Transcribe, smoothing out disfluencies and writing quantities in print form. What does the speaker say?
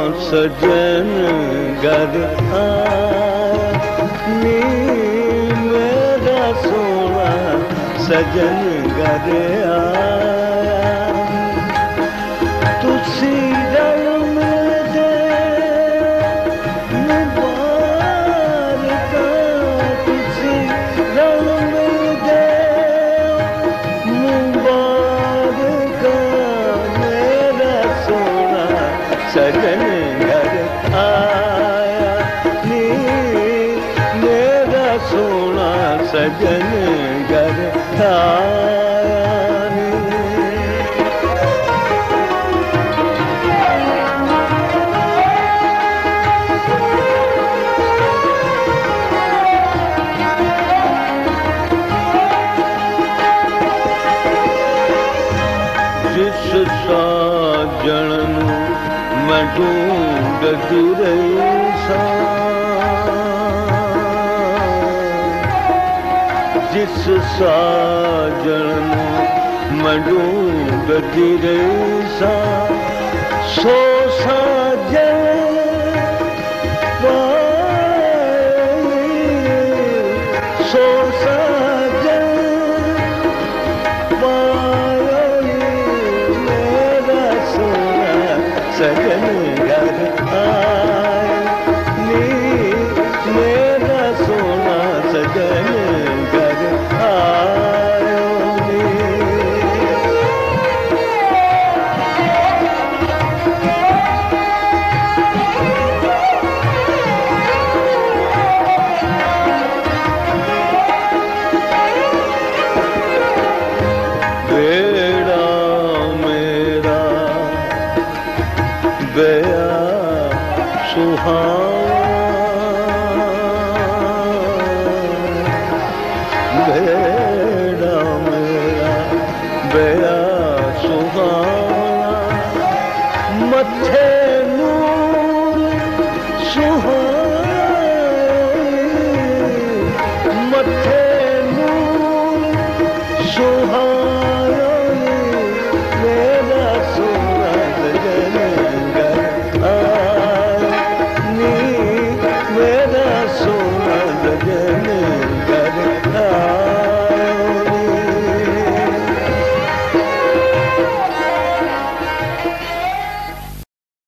सजन घर आया नी मेरा सोना सजन घर आया तुसी रल मिलदे मुबारक तुसी रल मिलदे मुबारक मेरा सोना सजन घर आया नी मेरा सोना सजन घर आया नी। जिस साजन मैं ढूंढती रही सा जिस साजन मैं ढूंढती रही सा सो साजन पाई सो साजन पाई मेरा सोना सजन घर आया नी मेरा सोना सजन घर आया नी। बेड़ा मेरा गया सुहाना बेड़ा मेरा गया सुहाना मथे नूर सुहाना